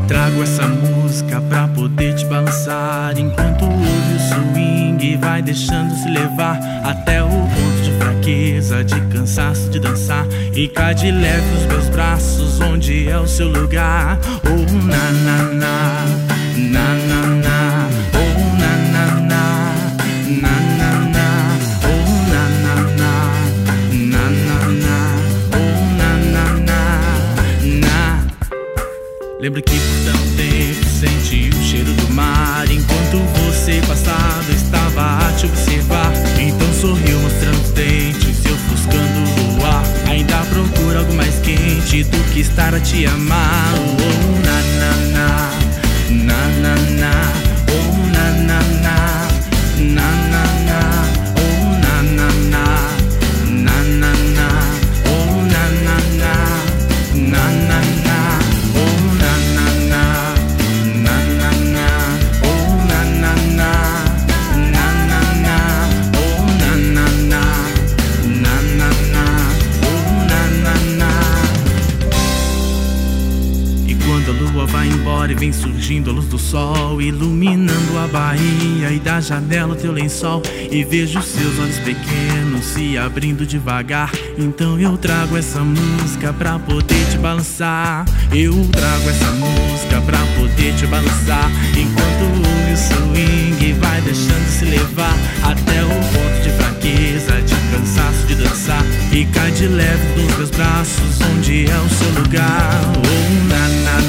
Trago essa música pra poder te balançar, enquanto ouve o swing vai deixando se levar até o ponto de fraqueza, de cansaço de dançar, e cai de leve nos meus braços, onde é o seu lugar. Oh, na na na, na na na, oh, na na na, na na na, oh, na na na, na na na, oh, na na na, na. Lembro que por tanto tempo senti o cheiro do mar, enquanto você passava estava a te observar. Então sorriu mostrando os dentes, eu ofuscando o ar. Ainda procuro algo mais quente do que estar a te amar. Oh, na na na, na na na, oh, na na na, na na na, oh, na na na, na na na, oh, na na na, na na na, oh, na na na, na na na, oh, na na na, na na na, oh, na na na, na na na, oh, na na na. E quando a lua vai embora e vem surgindo a luz do sol, iluminando a Bahia, e da janela o teu lençol, e vejo seus olhos pequenos se abrindo devagar. Então eu trago essa música pra poder te balançar. Eu trago essa música pra poder te balançar, enquanto ouve o swing vai deixando se levar até o ponto de fraqueza, de cansaço de dançar, e cai de leve nos meus braços, onde é o seu lugar. Oh, na na